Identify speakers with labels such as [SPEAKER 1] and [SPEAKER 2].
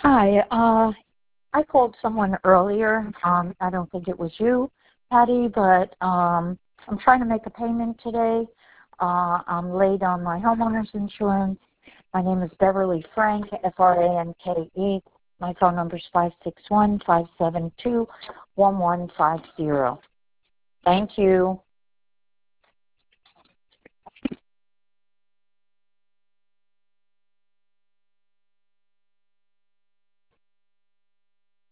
[SPEAKER 1] Hi. I called someone earlier. I don't think it was you, Patty, but I'm trying to make a payment today. I'm late on my homeowner's insurance. My name is Beverly Frank, Franke. My phone number is 561-572-1150. Thank you.